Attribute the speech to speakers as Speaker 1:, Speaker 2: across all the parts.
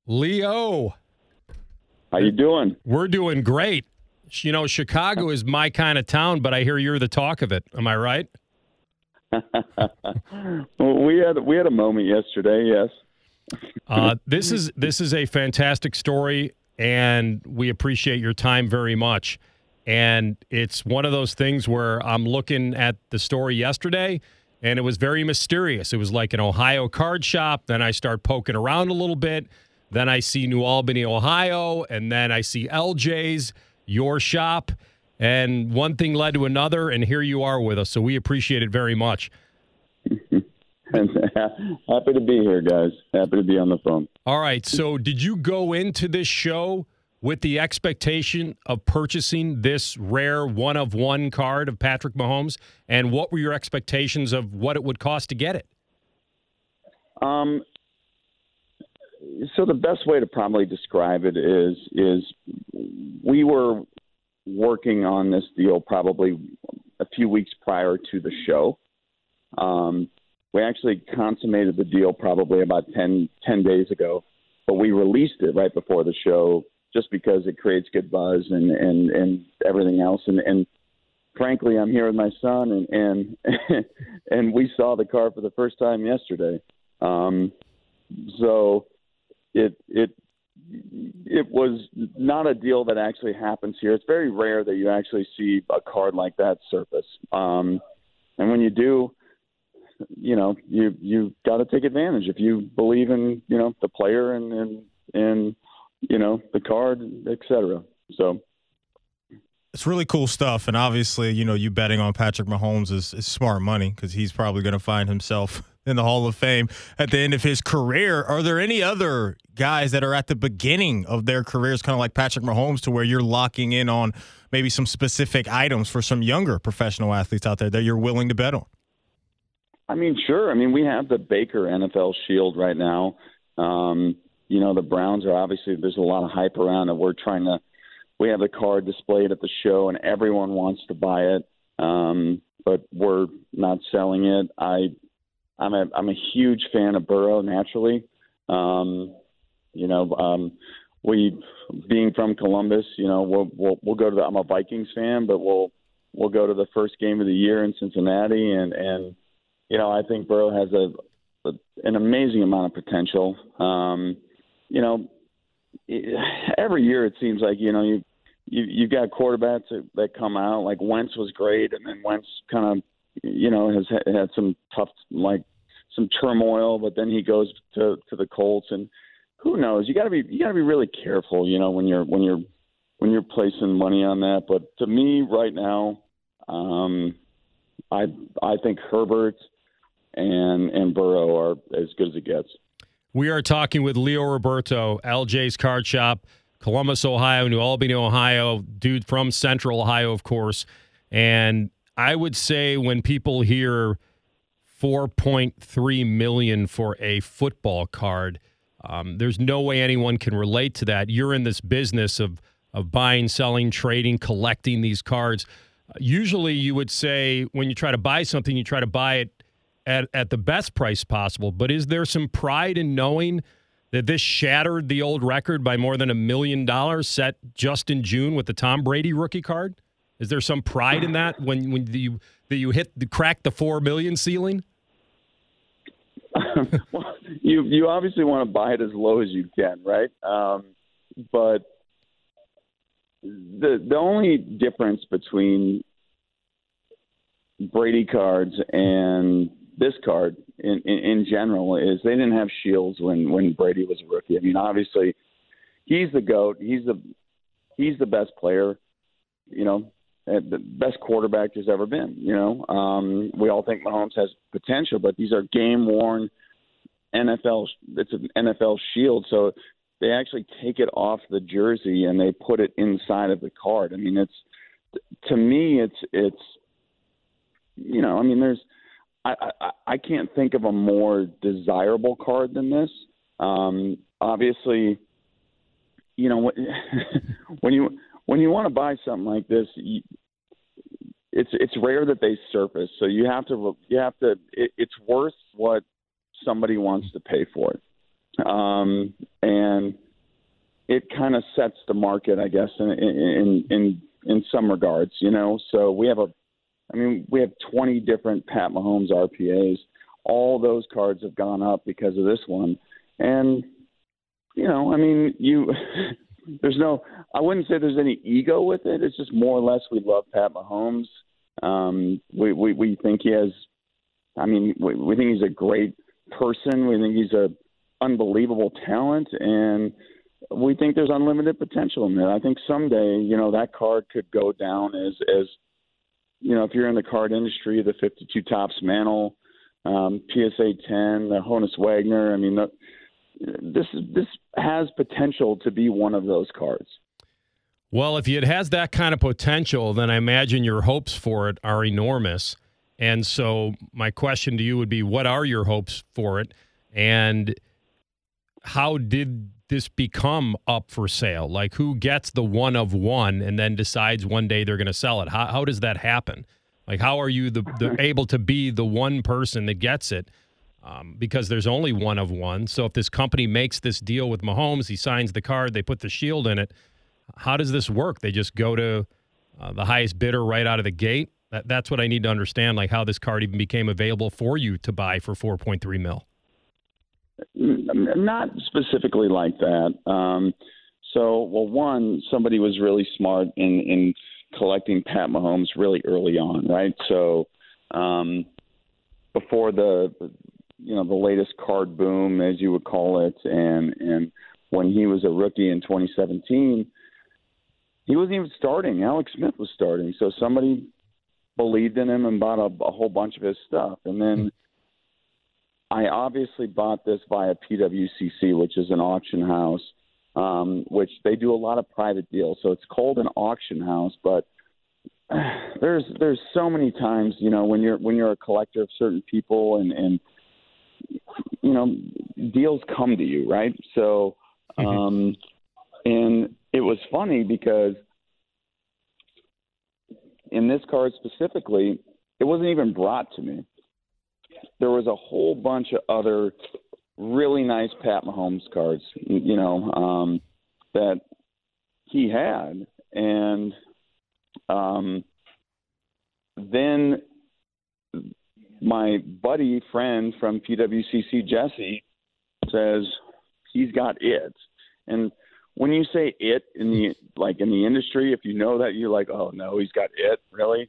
Speaker 1: Leo,
Speaker 2: How you doing?
Speaker 1: we're doing great. You know, Chicago is my kind of town, but I hear you're the talk of it. Am I right?
Speaker 2: Well, we had a moment yesterday. Yes.
Speaker 1: This is a fantastic story, and we appreciate your time very much. And it's one of those things where I'm looking at the story yesterday, and it was very mysterious. It was like an Ohio card shop. Then I start poking around a little bit. Then I see New Albany, Ohio, and then I see LJ's, your shop. And one thing led to another, and here you are with us. So we appreciate it very much.
Speaker 2: Happy to be here, guys. Happy to be on the phone.
Speaker 1: All right. So did you go into this show with the expectation of purchasing this rare one-of-one card of Patrick Mahomes? And what were your expectations of what it would cost to get it?
Speaker 2: So the best way to probably describe it is we were working on this deal probably a few weeks prior to the show. We actually consummated the deal probably about 10 days ago, but we released it right before the show just because it creates good buzz and everything else. And frankly, I'm here with my son and and we saw the car for the first time yesterday. So it was not a deal that actually happens here. It's very rare that you actually see a card like that surface. And when you do, you know, you got to take advantage if you believe in, you know, the player and you know, the card, et cetera. So
Speaker 3: it's really cool stuff. And obviously, you know, you betting on Patrick Mahomes is smart money because he's probably going to find himself in the Hall of Fame at the end of his career. Are there any other guys that are at the beginning of their careers, kind of like Patrick Mahomes, to where you're locking in on maybe some specific items for some younger professional athletes out there that you're willing to bet on?
Speaker 2: I mean, sure. I mean, we have the Baker NFL Shield right now. You know, the Browns are obviously, there's a lot of hype around it. We have the card displayed at the show and everyone wants to buy it. But we're not selling it. I'm a huge fan of Burrow naturally. You know, we being from Columbus, you know, we'll go to I'm a Vikings fan, but we'll go to the first game of the year in Cincinnati and you know, I think Burrow has an amazing amount of potential. You know, every year it seems like, you know, you've got quarterbacks that come out, like Wentz was great, and then Wentz kind of, you know, has had some tough, like some turmoil, but then he goes to the Colts, and who knows? You got to be really careful, you know, when you're placing money on that. But to me, right now, I think Herbert and Burrow are as good as it gets.
Speaker 1: We are talking with Leo Roberto, LJ's Card Shop, Columbus, Ohio, New Albany, Ohio, dude from Central Ohio, of course. And I would say when people hear $4.3 million for a football card, there's no way anyone can relate to that. You're in this business of buying, selling, trading, collecting these cards. Usually you would say when you try to buy something, you try to buy it at the best price possible. But is there some pride in knowing that this shattered the old record by more than $1 million set just in June with the Tom Brady rookie card? Is there some pride in that when you crack the $4 million ceiling?
Speaker 2: Well, you obviously want to buy it as low as you can, right? But the only difference between Brady cards and this card in general is they didn't have shields when Brady was a rookie. I mean, obviously he's the GOAT. He's the best player, you know, the best quarterback there's ever been, you know. We all think Mahomes has potential, but these are game-worn NFL. It's an NFL shield, so they actually take it off the jersey and they put it inside of the card. I mean, to me, it's you know, I mean, I can't think of a more desirable card than this. Obviously, you know, when you want to buy something like this, it's rare that they surface. So you have to. It's worth what somebody wants to pay for it. And it kind of sets the market, I guess, in some regards, you know. So we have 20 different Pat Mahomes RPAs. All those cards have gone up because of this one. And, you know, I mean, I wouldn't say there's any ego with it. It's just more or less we love Pat Mahomes. We think he has, we think he's a great person. We think he's a unbelievable talent, and we think there's unlimited potential in there. I think someday, you know, that card could go down as you know, if you're in the card industry, the 52 Topps Mantle, PSA 10, the Honus Wagner. I mean, this has potential to be one of those cards.
Speaker 1: Well, if it has that kind of potential, then I imagine your hopes for it are enormous. And so my question to you would be, what are your hopes for it? And how did this become up for sale? Like, who gets the one of one and then decides one day they're going to sell it? How does that happen? Like, how are you able to be the one person that gets it? Because there's only one of one. So if this company makes this deal with Mahomes, he signs the card, they put the shield in it. How does this work? They just go to the highest bidder right out of the gate? That's what I need to understand, like how this card even became available for you to buy for $4.3 million.
Speaker 2: Not specifically like that. One, somebody was really smart in collecting Pat Mahomes really early on, right? So before the latest card boom, as you would call it, and when he was a rookie in 2017, he wasn't even starting. Alex Smith was starting. So somebody believed in him and bought a whole bunch of his stuff. And then I obviously bought this via PWCC, which is an auction house, which they do a lot of private deals. So it's called an auction house, but there's so many times, you know, when you're a collector of certain people and you know, deals come to you, right? So, and it was funny because in this card specifically, it wasn't even brought to me. There was a whole bunch of other really nice Pat Mahomes cards, you know, that he had. And then my friend from PWCC, Jesse, says he's got it. And when you say it in the industry, if you know that, you're like, oh no, he's got it, really?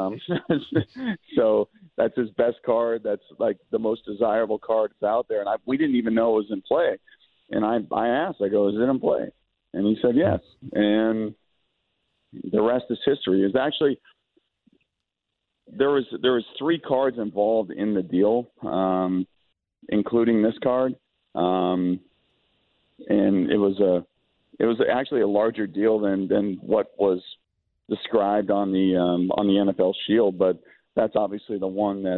Speaker 2: So that's his best card. That's like the most desirable card that's out there. And we didn't even know it was in play. And I asked, I go, is it in play? And he said yes. And the rest is history. It's actually, there was 3 cards involved in the deal, including this card. And it was actually a larger deal than what was described on the NFL Shield, but that's obviously the one that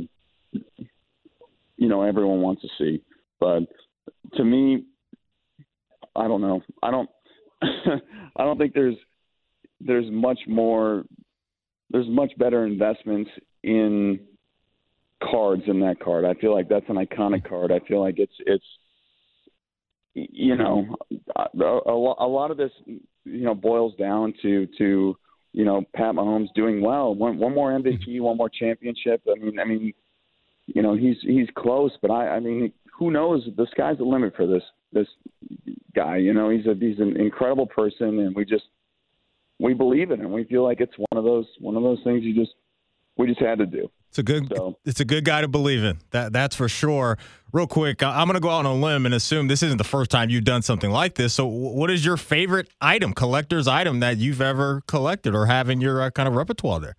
Speaker 2: you know, everyone wants to see. But to me, I don't know. I don't I don't think there's much more. There's much better investments in cards than that card. I feel like that's an iconic card. I feel like it's you know, a lot of this, you know, boils down to you know, Pat Mahomes doing well. One more MVP, one more championship. I mean, you know, he's close, but I mean, who knows? The sky's the limit for this guy. You know, he's an incredible person, and we believe in him. We feel like it's one of those things we just had to do.
Speaker 3: It's a good guy to believe in. That's for sure. Real quick, I'm going to go out on a limb and assume this isn't the first time you've done something like this. So what is your favorite item, collector's item, that you've ever collected or have in your kind of repertoire there?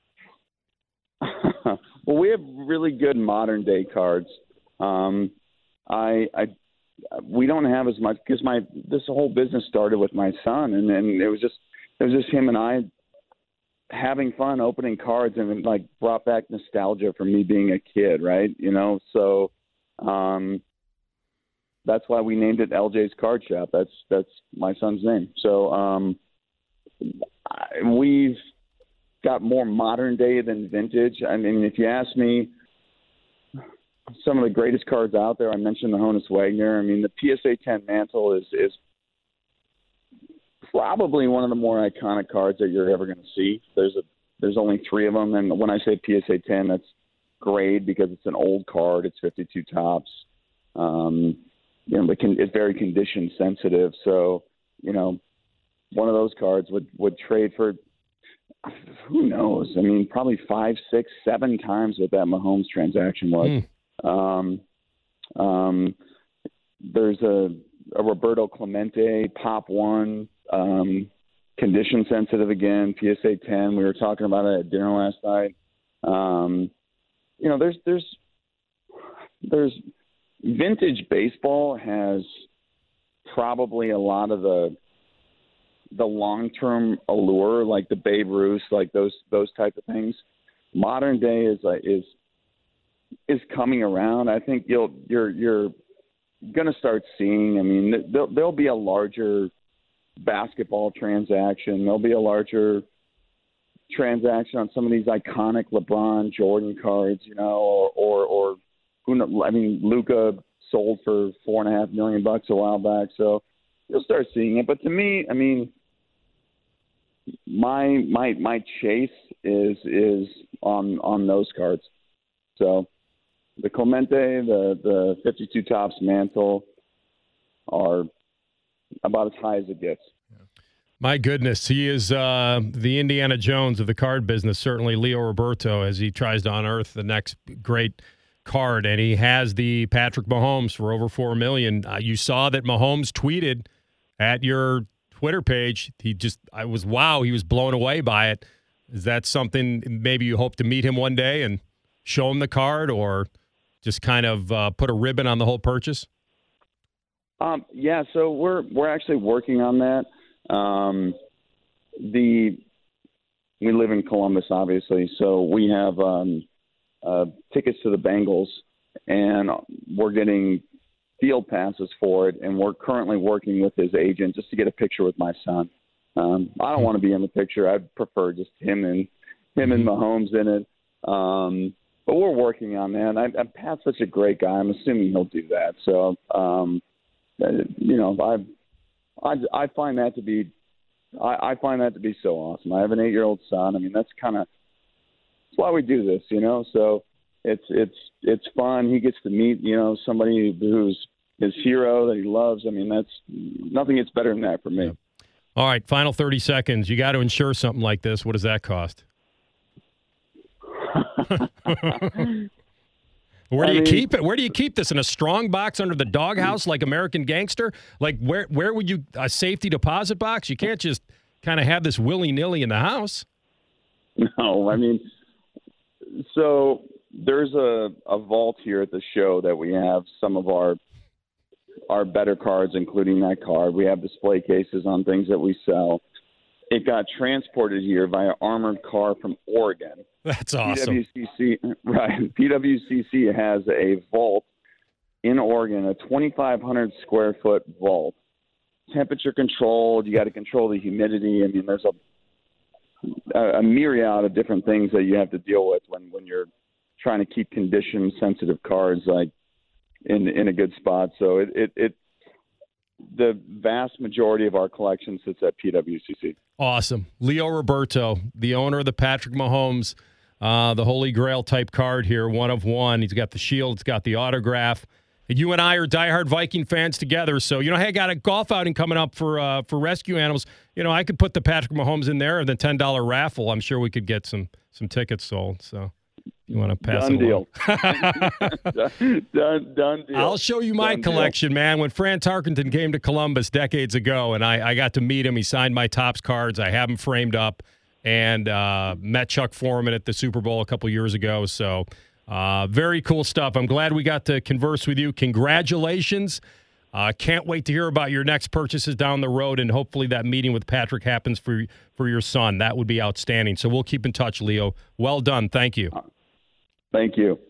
Speaker 2: Well, we have really good modern day cards. We don't have as much because this whole business started with my son, and it was just him and I having fun opening cards, and it like brought back nostalgia for me being a kid, right? You know, so that's why we named it LJ's Card Shop. That's my son's name. So we've got more modern day than vintage. I mean, if you ask me, some of the greatest cards out there. I mentioned the Honus Wagner. I mean, the PSA 10 Mantle is probably one of the more iconic cards that you're ever going to see. There's only 3 of them, and when I say PSA 10, that's grade because it's an old card. It's 52 tops. But it's very condition sensitive. So, one of those cards would trade for, who knows? I mean, probably 5, 6, 7 times what that Mahomes transaction was. There's a Roberto Clemente Pop 1, condition sensitive again, PSA 10. We were talking about it at dinner last night. There's vintage baseball has probably a lot of the long-term allure, like the Babe Ruth, like those type of things. Modern day is coming around. I think you're going to start seeing. I mean, there'll be a larger basketball transaction. There'll be a larger transaction on some of these iconic LeBron, Jordan cards, or who knows? I mean, Luka sold for $4.5 million a while back, so you'll start seeing it. But to me, I mean, my chase is on those cards. So the Clemente, the 52 tops Mantle are about as high as it gets.
Speaker 1: My goodness, he is the Indiana Jones of the card business, certainly Leo Roberto, as he tries to unearth the next great card, and he has the Patrick Mahomes for over $4 million. You saw that Mahomes tweeted at your Twitter page. He was blown away by it. Is that something maybe you hope to meet him one day and show him the card, or just kind of put a ribbon on the whole purchase?
Speaker 2: Yeah, so we're actually working on that. We live in Columbus, obviously, so we have tickets to the Bengals, and we're getting field passes for it, and we're currently working with his agent just to get a picture with my son. I don't want to be in the picture. I'd prefer just him and Mahomes in it. But we're working on that. Pat's such a great guy. I'm assuming he'll do that. So, I find that to be so awesome. I have an 8-year-old son. I mean, that's why we do this, So it's fun. He gets to meet, somebody who's his hero that he loves. I mean, that's nothing gets better than that for me.
Speaker 1: All right, final 30 seconds. You got to insure something like this. What does that cost? Where do you keep it? Where do you keep this? In a strong box under the doghouse like American Gangster? Like where would you a safety deposit box? You can't just kind of have this willy-nilly in the house.
Speaker 2: No, I mean, so there's a vault here at the show that we have some of our better cards, including that card. We have display cases on things that we sell. It got transported here via armored car from Oregon.
Speaker 1: That's awesome.
Speaker 2: PWCC has a vault in Oregon, a 2,500 square foot vault, temperature controlled. You got to control the humidity. I mean, there's a myriad of different things that you have to deal with when you're trying to keep condition sensitive cards like in a good spot. So the vast majority of our collection sits at PWCC.
Speaker 1: Awesome. Leo Roberto, the owner of the Patrick Mahomes, the Holy Grail type card here, one of one. He's got the shield, it's got the autograph. You and I are diehard Viking fans together, so hey, I got a golf outing coming up for rescue animals. I could put the Patrick Mahomes in there and the $10 raffle. I'm sure we could get some tickets sold. So you want to pass
Speaker 2: Done
Speaker 1: it
Speaker 2: deal. Done deal.
Speaker 1: I'll show you my collection, man. When Fran Tarkenton came to Columbus decades ago, and I got to meet him, he signed my Topps cards. I have them framed up, and met Chuck Foreman at the Super Bowl a couple years ago. So very cool stuff. I'm glad we got to converse with you. Congratulations. Can't wait to hear about your next purchases down the road, and hopefully that meeting with Patrick happens for your son. That would be outstanding. So we'll keep in touch, Leo. Well done. Thank you.
Speaker 2: Thank you.